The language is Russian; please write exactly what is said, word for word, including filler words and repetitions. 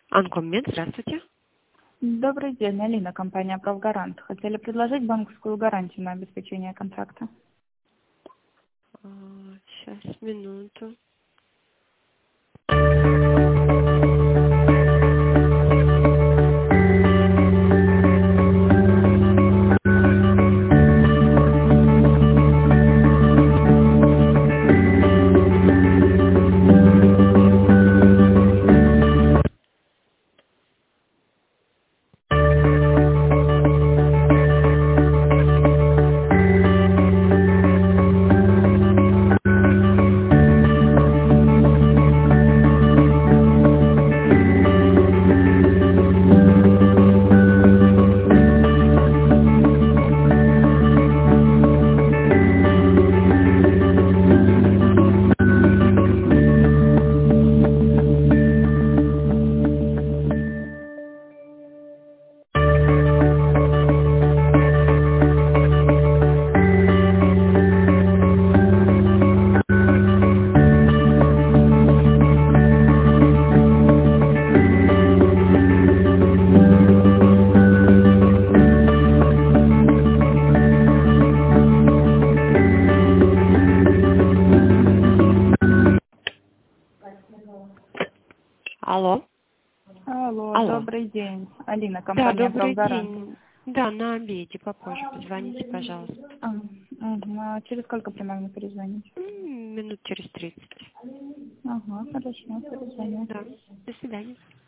Анкоммед, здравствуйте. Добрый день, Алина, компания «Правгарант». Хотели предложить банковскую гарантию на обеспечение контракта. Сейчас, минуту. Алло. Алло, Алло. добрый день. Алина, Да, компания добрый «Правгарант». день. Да, на обеде попозже позвоните, пожалуйста. А, угу. А через сколько примерно перезвонить? М, Минут через тридцать. Ага, хорошо, перезвоню. Да. До свидания.